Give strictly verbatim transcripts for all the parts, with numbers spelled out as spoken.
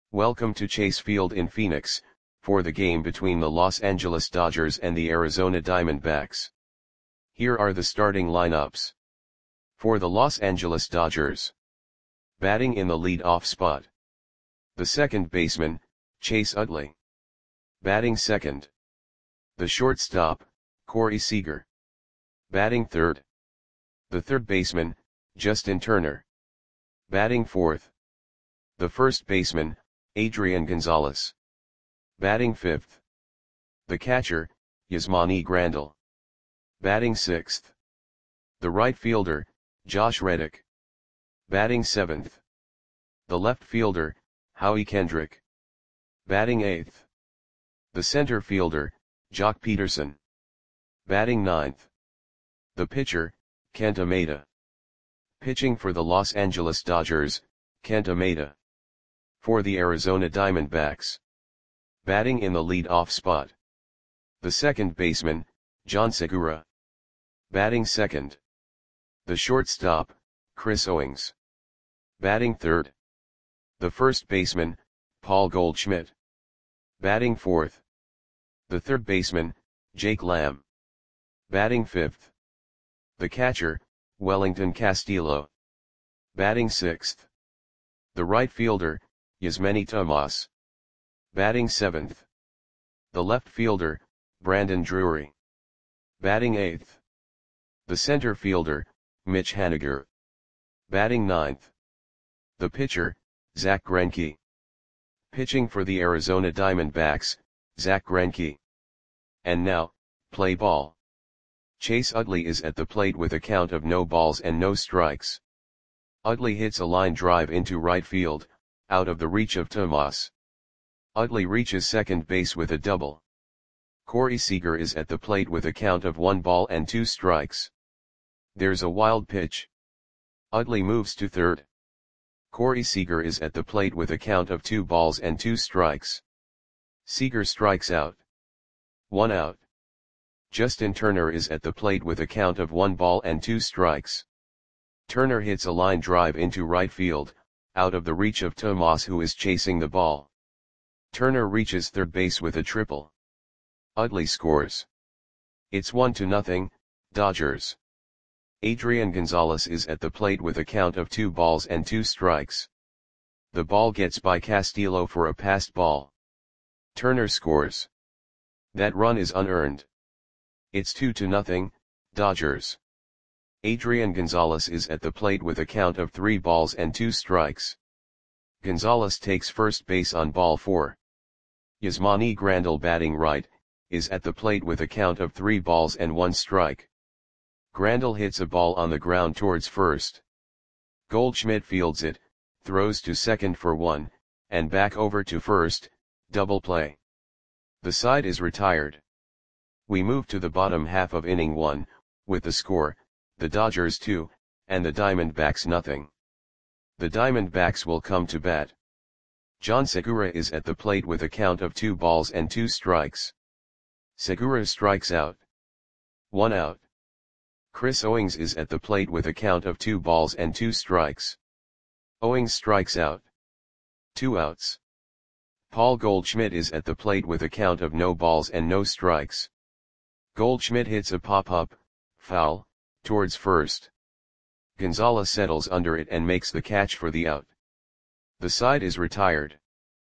Welcome to Chase Field in Phoenix, for the game between the Los Angeles Dodgers and the Arizona Diamondbacks. Here are the starting lineups. For the Los Angeles Dodgers. Batting in the lead-off spot. The second baseman, Chase Utley. Batting second. The shortstop, Corey Seager. Batting third. The third baseman, Justin Turner. Batting fourth. The first baseman, Adrian Gonzalez. Batting fifth. The catcher, Yasmani Grandal. Batting sixth. The right fielder, Josh Reddick. Batting seventh. The left fielder, Howie Kendrick. Batting eighth. The center fielder, Joc Pederson. Batting ninth. The pitcher, Kenta Maeda. Pitching for the Los Angeles Dodgers, Kenta Maeda. For the Arizona Diamondbacks. Batting in the lead-off spot. The second baseman, John Segura. Batting second. The shortstop, Chris Owings. Batting third. The first baseman, Paul Goldschmidt. Batting fourth. The third baseman, Jake Lamb. Batting fifth. The catcher, Wellington Castillo. Batting sixth. The right fielder, Yasmany Tomas. Batting seventh. The left fielder, Brandon Drury. Batting eighth. The center fielder, Mitch Haniger. Batting ninth. The pitcher, Zack Greinke. Pitching for the Arizona Diamondbacks, Zack Greinke. And now, play ball. Chase Utley is at the plate with a count of no balls and no strikes. Utley hits a line drive into right field, out of the reach of Tomas. Utley reaches second base with a double. Corey Seager is at the plate with a count of one ball and two strikes. There's a wild pitch. Utley moves to third. Corey Seager is at the plate with a count of two balls and two strikes. Seager strikes out. One out. Justin Turner is at the plate with a count of one ball and two strikes. Turner hits a line drive into right field, out of the reach of Tomas, who is chasing the ball. Turner reaches third base with a triple. Utley scores. It's one to nothing, Dodgers. Adrian Gonzalez is at the plate with a count of two balls and two strikes. The ball gets by Castillo for a passed ball. Turner scores. That run is unearned. It's two to nothing, Dodgers. Adrian Gonzalez is at the plate with a count of three balls and two strikes. Gonzalez takes first base on ball four. Yasmani Grandal, batting right, is at the plate with a count of three balls and one strike. Grandal hits a ball on the ground towards first. Goldschmidt fields it, throws to second for one, and back over to first, double play. The side is retired. We move to the bottom half of inning one, with the score, the Dodgers two, and the Diamondbacks nothing. The Diamondbacks will come to bat. John Segura is at the plate with a count of two balls and two strikes. Segura strikes out. One out. Chris Owings is at the plate with a count of two balls and two strikes. Owings strikes out. Two outs. Paul Goldschmidt is at the plate with a count of no balls and no strikes. Goldschmidt hits a pop-up, foul, towards first. Gonzalez settles under it and makes the catch for the out. The side is retired.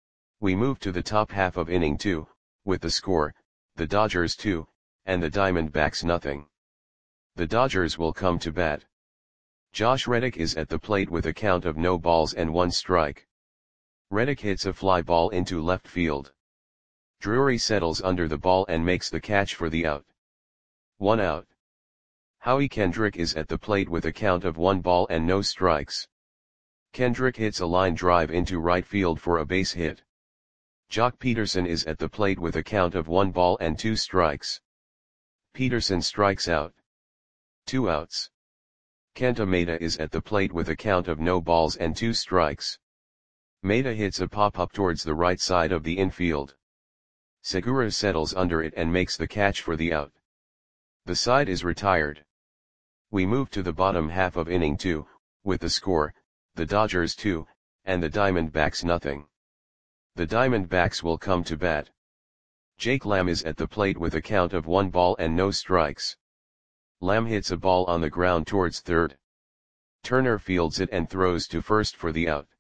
We move to the top half of inning two, with the score, the Dodgers two, and the Diamondbacks nothing. The Dodgers will come to bat. Josh Reddick is at the plate with a count of no balls and one strike. Reddick hits a fly ball into left field. Drury settles under the ball and makes the catch for the out. One out. Howie Kendrick is at the plate with a count of one ball and no strikes. Kendrick hits a line drive into right field for a base hit. Joc Pederson is at the plate with a count of one ball and two strikes. Pederson strikes out. Two outs. Kenta Maeda is at the plate with a count of no balls and two strikes. Maeda hits a pop-up towards the right side of the infield. Segura settles under it and makes the catch for the out. The side is retired. We move to the bottom half of inning two, with the score, the Dodgers two, and the Diamondbacks nothing. The Diamondbacks will come to bat. Jake Lamb is at the plate with a count of one ball and no strikes. Lamb hits a ball on the ground towards third. Turner fields it and throws to first for the out.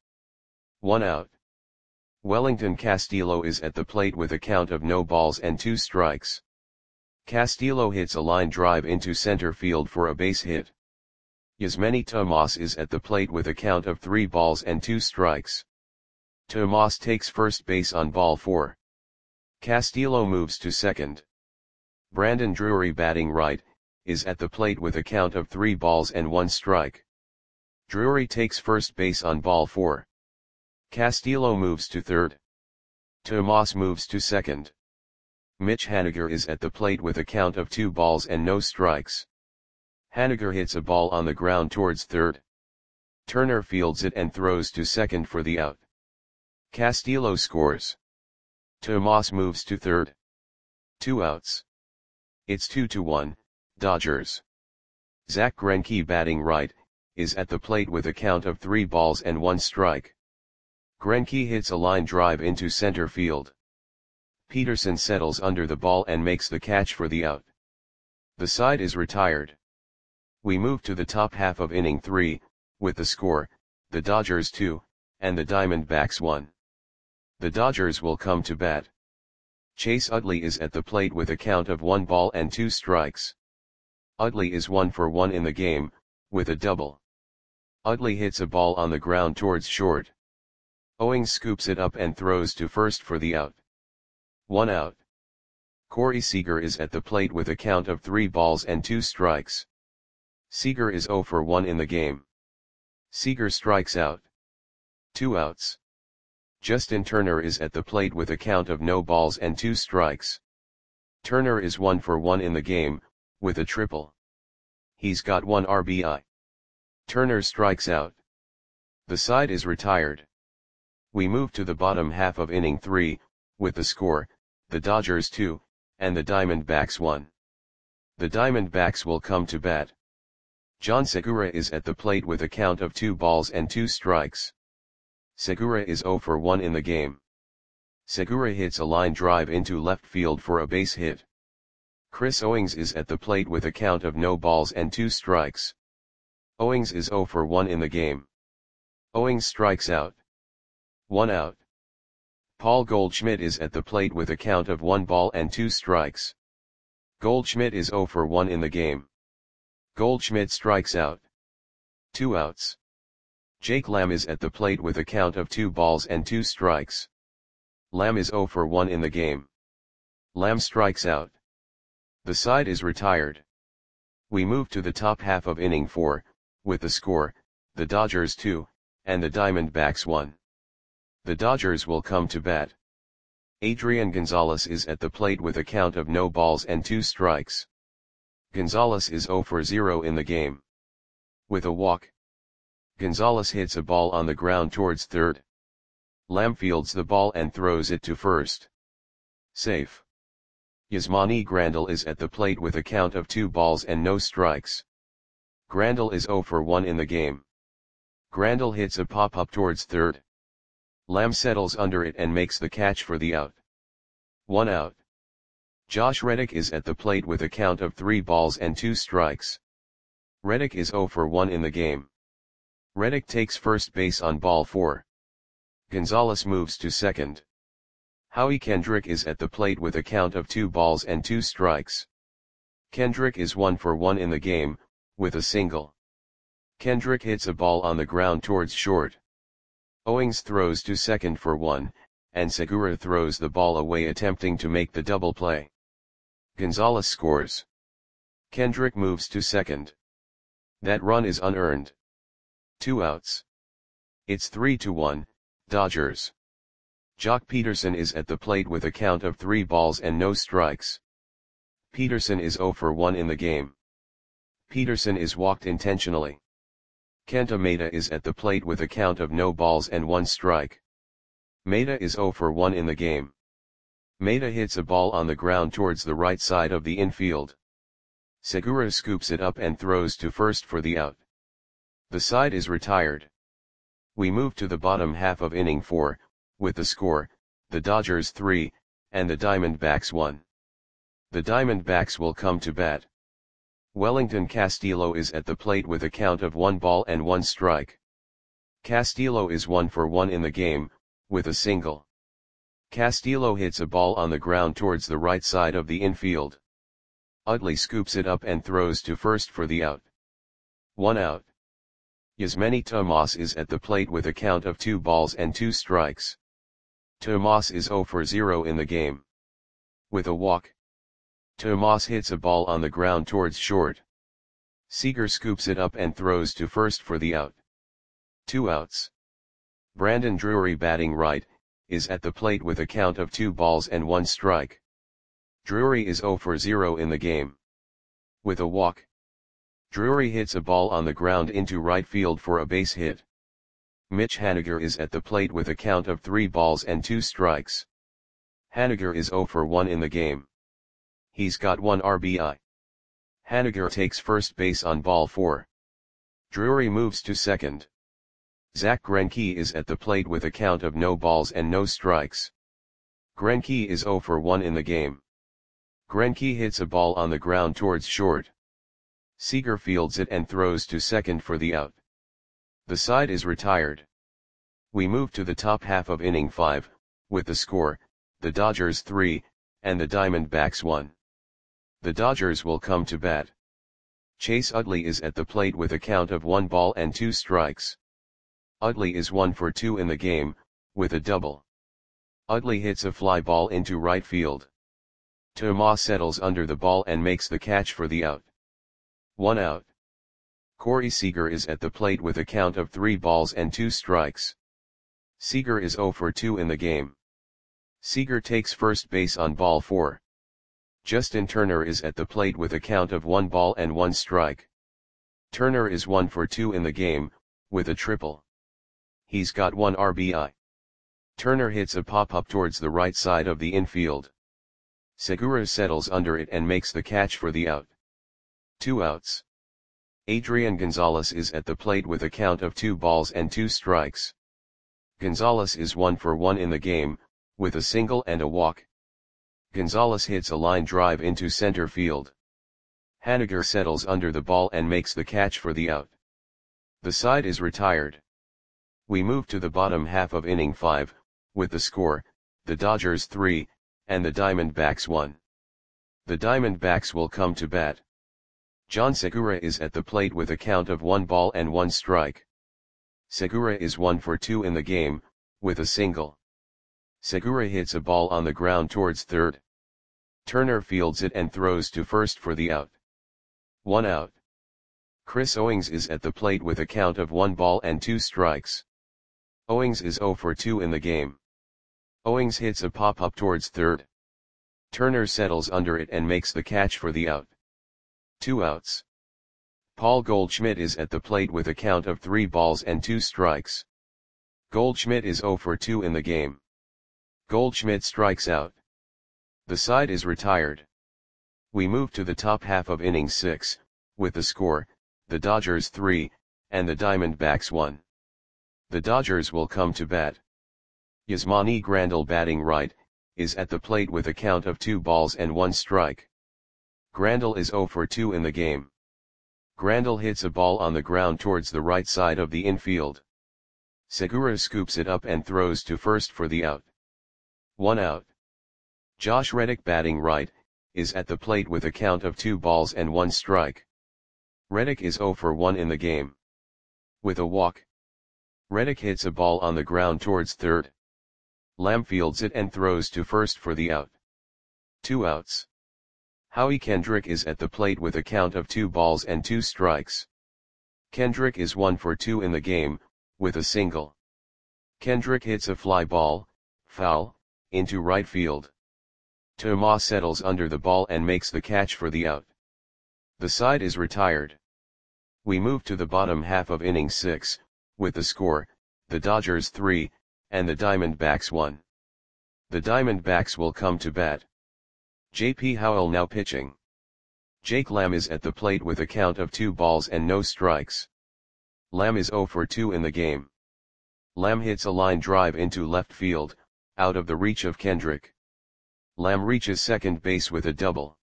One out. Wellington Castillo is at the plate with a count of no balls and two strikes. Castillo hits a line drive into center field for a base hit. Yasmany Tomas is at the plate with a count of three balls and two strikes. Tomas takes first base on ball four. Castillo moves to second. Brandon Drury, batting right, is at the plate with a count of three balls and one strike. Drury takes first base on ball four. Castillo moves to third. Tomas moves to second. Mitch Haniger is at the plate with a count of two balls and no strikes. Haniger hits a ball on the ground towards third. Turner fields it and throws to second for the out. Castillo scores. Tomas moves to third. Two outs. It's two to one, Dodgers. Zach Greinke, batting right, is at the plate with a count of three balls and one strike. Greinke hits a line drive into center field. Peterson settles under the ball and makes the catch for the out. The side is retired. We move to the top half of inning three, with the score, the Dodgers two, and the Diamondbacks one. The Dodgers will come to bat. Chase Utley is at the plate with a count of one ball and two strikes. Utley is one for one in the game, with a double. Utley hits a ball on the ground towards short. Owings scoops it up and throws to first for the out. One out. Corey Seager is at the plate with a count of three balls and two strikes. Seager is zero for one in the game. Seager strikes out. Two outs. Justin Turner is at the plate with a count of no balls and two strikes. Turner is one for one in the game, with a triple. He's got one R B I. Turner strikes out. The side is retired. We move to the bottom half of inning three, with the score, the Dodgers two, and the Diamondbacks one. The Diamondbacks will come to bat. John Segura is at the plate with a count of two balls and two strikes. Segura is zero for one in the game. Segura hits a line drive into left field for a base hit. Chris Owings is at the plate with a count of no balls and two strikes. Owings is zero for one in the game. Owings strikes out. One out. Paul Goldschmidt is at the plate with a count of one ball and two strikes. Goldschmidt is zero for one in the game. Goldschmidt strikes out. Two outs. Jake Lamb is at the plate with a count of two balls and two strikes. Lamb is zero for one in the game. Lamb strikes out. The side is retired. We move to the top half of inning four, with the score, the Dodgers two, and the Diamondbacks one. The Dodgers will come to bat. Adrian Gonzalez is at the plate with a count of no balls and two strikes. Gonzalez is zero for zero in the game. With a walk. Gonzalez hits a ball on the ground towards third. Lamb fields the ball and throws it to first. Safe. Yasmani Grandal is at the plate with a count of two balls and no strikes. Grandal is zero for one in the game. Grandal hits a pop-up towards third. Lamb settles under it and makes the catch for the out. One out. Josh Reddick is at the plate with a count of three balls and two strikes. Reddick is zero for one in the game. Reddick takes first base on ball four. Gonzalez moves to second. Howie Kendrick is at the plate with a count of two balls and two strikes. Kendrick is one for one in the game, with a single. Kendrick hits a ball on the ground towards short. Owings throws to second for one, and Segura throws the ball away attempting to make the double play. Gonzalez scores. Kendrick moves to second. That run is unearned. Two outs. It's three to one, Dodgers. Jock Peterson is at the plate with a count of three balls and no strikes. Peterson is zero for one in the game. Peterson is walked intentionally. Kenta Maeda is at the plate with a count of no balls and one strike. Maeda is zero for one in the game. Maeda hits a ball on the ground towards the right side of the infield. Segura scoops it up and throws to first for the out. The side is retired. We move to the bottom half of inning four, with the score, the Dodgers three, and the Diamondbacks one. The Diamondbacks will come to bat. Wellington Castillo is at the plate with a count of one ball and one strike. Castillo is one for one in the game, with a single. Castillo hits a ball on the ground towards the right side of the infield. Utley scoops it up and throws to first for the out. One out. Yasmany Tomas is at the plate with a count of two balls and two strikes. Tomas is zero for zero in the game. With a walk. Tomas hits a ball on the ground towards short. Seager scoops it up and throws to first for the out. Two outs. Brandon Drury, batting right, is at the plate with a count of two balls and one strike. Drury is zero for zero in the game. With a walk. Drury hits a ball on the ground into right field for a base hit. Mitch Haniger is at the plate with a count of three balls and two strikes. Haniger is zero for one in the game. He's got one R B I. Haniger takes first base on ball four. Drury moves to second. Zach Greinke is at the plate with a count of no balls and no strikes. Greinke is zero for one in the game. Greinke hits a ball on the ground towards short. Seager fields it and throws to second for the out. The side is retired. We move to the top half of inning five, with the score, the Dodgers three, and the Diamondbacks one. The Dodgers will come to bat. Chase Utley is at the plate with a count of one ball and two strikes. Utley is one for two in the game, with a double. Utley hits a fly ball into right field. Tomas settles under the ball and makes the catch for the out. One out. Corey Seager is at the plate with a count of three balls and two strikes. Seager is zero for two in the game. Seager takes first base on ball four. Justin Turner is at the plate with a count of one ball and one strike. Turner is one for two in the game, with a triple. He's got one R B I. Turner hits a pop-up towards the right side of the infield. Segura settles under it and makes the catch for the out. Two outs. Adrian Gonzalez is at the plate with a count of two balls and two strikes. Gonzalez is one for one in the game, with a single and a walk. Gonzalez hits a line drive into center field. Haniger settles under the ball and makes the catch for the out. The side is retired. We move to the bottom half of inning five, with the score, the Dodgers three, and the Diamondbacks one. The Diamondbacks will come to bat. John Segura is at the plate with a count of one ball and one strike. Segura is one for two in the game, with a single. Segura hits a ball on the ground towards third. Turner fields it and throws to first for the out. One out. Chris Owings is at the plate with a count of one ball and two strikes. Owings is zero for two in the game. Owings hits a pop-up towards third. Turner settles under it and makes the catch for the out. Two outs. Paul Goldschmidt is at the plate with a count of three balls and two strikes. Goldschmidt is zero for two in the game. Goldschmidt strikes out. The side is retired. We move to the top half of inning six, with the score, the Dodgers three, and the Diamondbacks one. The Dodgers will come to bat. Yasmani Grandal, batting right, is at the plate with a count of two balls and one strike. Grandal is zero for two in the game. Grandal hits a ball on the ground towards the right side of the infield. Segura scoops it up and throws to first for the out. One out. Josh Reddick, batting right, is at the plate with a count of two balls and one strike. Reddick is zero for one in the game. With a walk. Reddick hits a ball on the ground towards third. Lamb fields it and throws to first for the out. Two outs. Howie Kendrick is at the plate with a count of two balls and two strikes. Kendrick is one for two in the game, with a single. Kendrick hits a fly ball, foul, into right field. Tomas settles under the ball and makes the catch for the out. The side is retired. We move to the bottom half of inning six, with the score, the Dodgers three, and the Diamondbacks one. The Diamondbacks will come to bat. J P Howell now pitching. Jake Lamb is at the plate with a count of two balls and no strikes. Lamb is zero for two in the game. Lamb hits a line drive into left field, out of the reach of Kendrick. Lamb reaches second base with a double.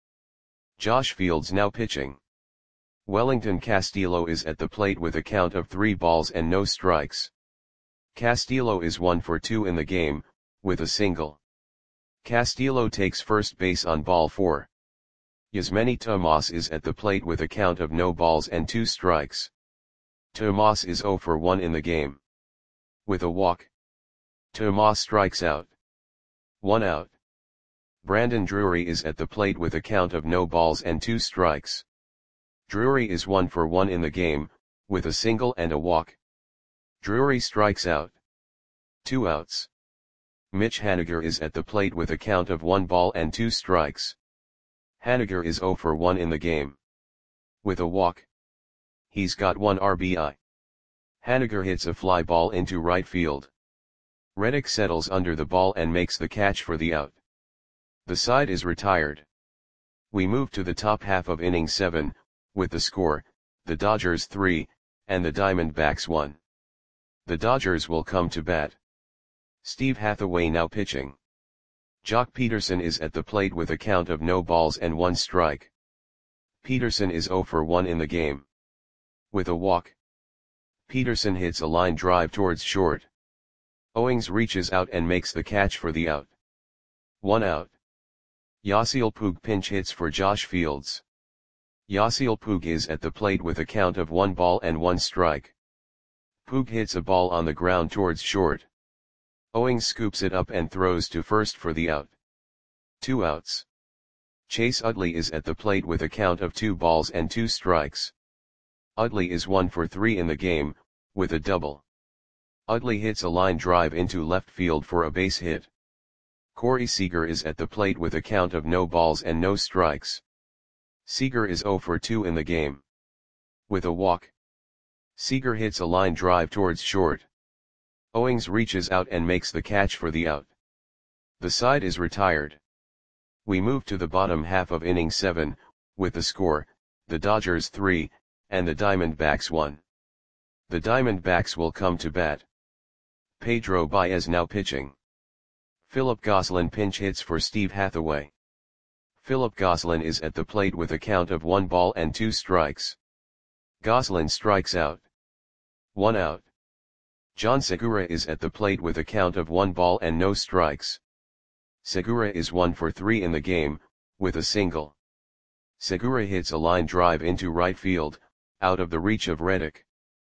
Josh Fields now pitching. Wellington Castillo is at the plate with a count of three balls and no strikes. Castillo is one for two in the game, with a single. Castillo takes first base on ball four. Yasmany Tomas is at the plate with a count of no balls and two strikes. Tomas is zero for one in the game. With a walk. Tomas strikes out. One out. Brandon Drury is at the plate with a count of no balls and two strikes. Drury is one for one in the game, with a single and a walk. Drury strikes out. Two outs. Mitch Haniger is at the plate with a count of one ball and two strikes. Haniger is zero for one in the game. With a walk. He's got one R B I. Haniger hits a fly ball into right field. Reddick settles under the ball and makes the catch for the out. The side is retired. We move to the top half of inning seven, with the score, the Dodgers three, and the Diamondbacks one. The Dodgers will come to bat. Steve Hathaway now pitching. Jock Peterson is at the plate with a count of no balls and one strike. Peterson is zero for one in the game. With a walk. Peterson hits a line drive towards short. Owings reaches out and makes the catch for the out. One out. Yasiel Puig pinch hits for Josh Fields. Yasiel Puig is at the plate with a count of one ball and one strike. Puig hits a ball on the ground towards short. Owings scoops it up and throws to first for the out. Two outs. Chase Utley is at the plate with a count of two balls and two strikes. Utley is one for three in the game, with a double. Utley hits a line drive into left field for a base hit. Corey Seager is at the plate with a count of no balls and no strikes. Seager is zero for two in the game. With a walk. Seager hits a line drive towards short. Owings reaches out and makes the catch for the out. The side is retired. We move to the bottom half of inning seven, with the score, the Dodgers three, and the Diamondbacks one. The Diamondbacks will come to bat. Pedro Baez now pitching. Philip Gosselin pinch hits for Steve Hathaway. Philip Gosselin is at the plate with a count of one ball and two strikes. Gosselin strikes out. One out. John Segura is at the plate with a count of one ball and no strikes. Segura is one for three in the game, with a single. Segura hits a line drive into right field, out of the reach of Reddick.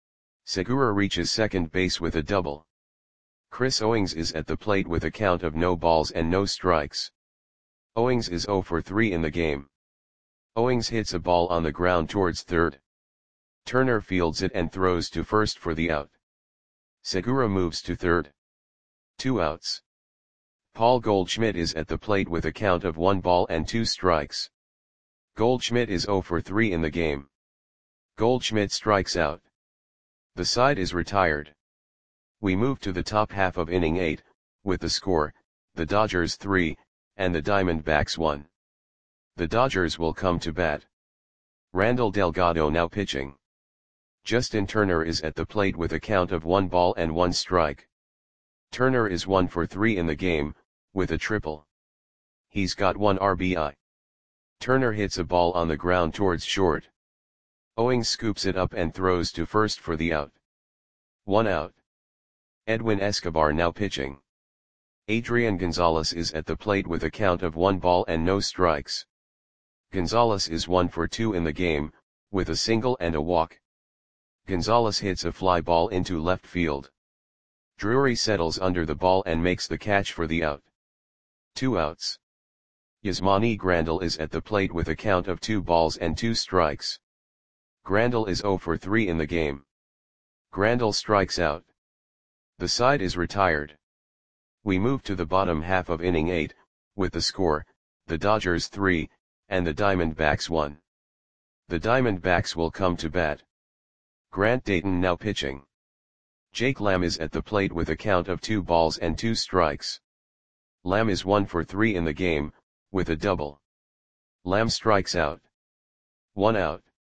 Segura reaches second base with a double. Chris Owings is at the plate with a count of no balls and no strikes. Owings is zero for three in the game. Owings hits a ball on the ground towards third. Turner fields it and throws to first for the out. Segura moves to third. Two outs. Paul Goldschmidt is at the plate with a count of one ball and two strikes. Goldschmidt is zero for three in the game. Goldschmidt strikes out. The side is retired. We move to the top half of inning eight, with the score, the Dodgers three, and the Diamondbacks one. The Dodgers will come to bat. Randall Delgado now pitching. Justin Turner is at the plate with a count of one ball and one strike. Turner is one for three in the game, with a triple. He's got one R B I. Turner hits a ball on the ground towards short. Owings scoops it up and throws to first for the out. One out. Edwin Escobar now pitching. Adrian Gonzalez is at the plate with a count of one ball and no strikes. Gonzalez is one for two in the game, with a single and a walk. Gonzalez hits a fly ball into left field. Drury settles under the ball and makes the catch for the out. Two outs. Yasmani Grandal is at the plate with a count of two balls and two strikes. Grandal is zero for three in the game. Grandal strikes out. The side is retired. We move to the bottom half of inning eight, with the score, the Dodgers three, and the Diamondbacks one. The Diamondbacks will come to bat. Grant Dayton now pitching. Jake Lamb is at the plate with a count of two balls and two strikes. Lamb is one for three in the game, with a double. Lamb strikes out. One out.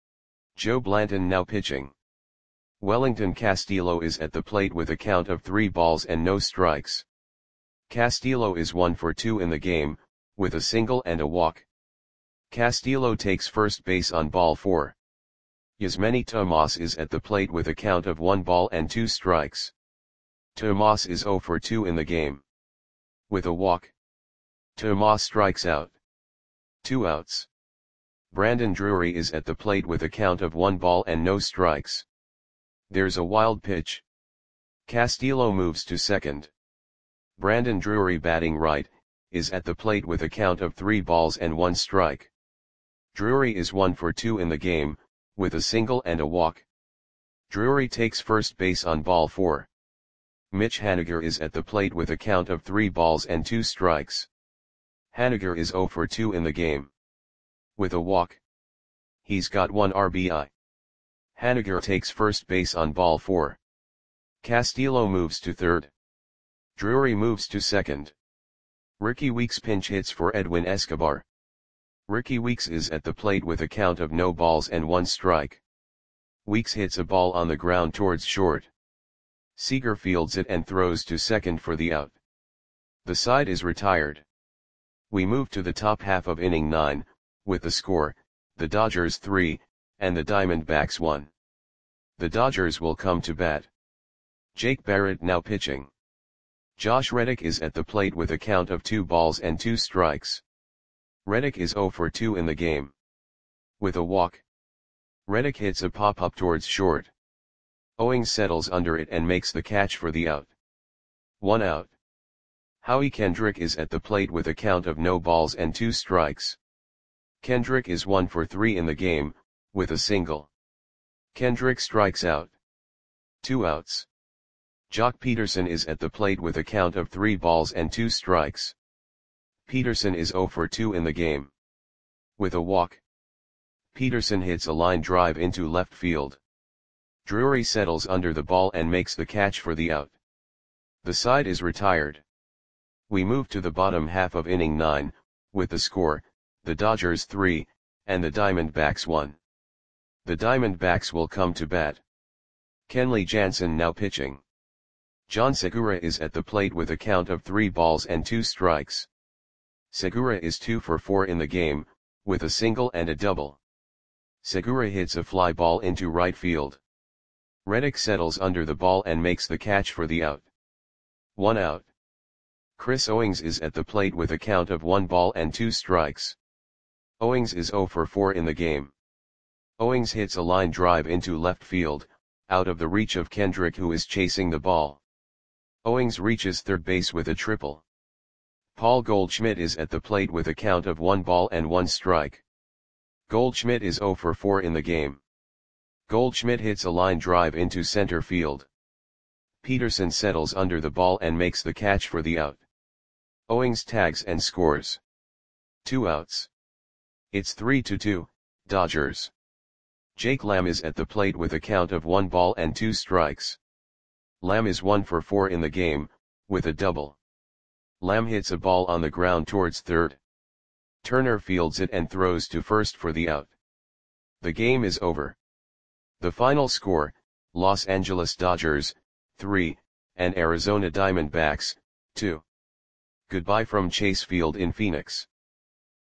Joe Blanton now pitching. Wellington Castillo is at the plate with a count of three balls and no strikes. Castillo is one for two in the game, with a single and a walk. Castillo takes first base on ball four. Yasmany Tomas is at the plate with a count of one ball and two strikes. Tomas is zero for two in the game. With a walk, Tomas strikes out. Two outs. Brandon Drury is at the plate with a count of one ball and no strikes. There's a wild pitch. Castillo moves to second. Brandon Drury, batting right, is at the plate with a count of three balls and one strike. Drury is one for two in the game, with a single and a walk. Drury takes first base on ball four. Mitch Haniger is at the plate with a count of three balls and two strikes. Haniger is zero for two in the game. With a walk, he's got one R B I. Haniger takes first base on ball four. Castillo moves to third. Drury moves to second. Ricky Weeks pinch hits for Edwin Escobar. Ricky Weeks is at the plate with a count of no balls and one strike. Weeks hits a ball on the ground towards short. Seager fields it and throws to second for the out. The side is retired. We move to the top half of inning nine, with the score, the Dodgers three, and the Diamondbacks one. The Dodgers will come to bat. Jake Barrett now pitching. Josh Reddick is at the plate with a count of two balls and two strikes. Reddick is zero for two in the game. With a walk, Reddick hits a pop-up towards short. Owings settles under it and makes the catch for the out. One out. Howie Kendrick is at the plate with a count of no balls and two strikes. Kendrick is one for three in the game, with a single. Kendrick strikes out. Two outs. Jock Peterson is at the plate with a count of three balls and two strikes. Peterson is zero for two in the game. With a walk, Peterson hits a line drive into left field. Drury settles under the ball and makes the catch for the out. The side is retired. We move to the bottom half of inning nine, with the score, the Dodgers three, and the Diamondbacks one. The Diamondbacks will come to bat. Kenley Jansen now pitching. John Segura is at the plate with a count of three balls and two strikes. Segura is two for four in the game, with a single and a double. Segura hits a fly ball into right field. Reddick settles under the ball and makes the catch for the out. One out. Chris Owings is at the plate with a count of one ball and two strikes. Owings is zero for four in the game. Owings hits a line drive into left field, out of the reach of Kendrick, who is chasing the ball. Owings reaches third base with a triple. Paul Goldschmidt is at the plate with a count of one ball and one strike. Goldschmidt is zero for four in the game. Goldschmidt hits a line drive into center field. Peterson settles under the ball and makes the catch for the out. Owings tags and scores. Two outs. It's three to two, Dodgers. Jake Lamb is at the plate with a count of one ball and two strikes. Lamb is one for four in the game, with a double. Lamb hits a ball on the ground towards third. Turner fields it and throws to first for the out. The game is over. The final score, Los Angeles Dodgers, three, and Arizona Diamondbacks, two. Goodbye from Chase Field in Phoenix.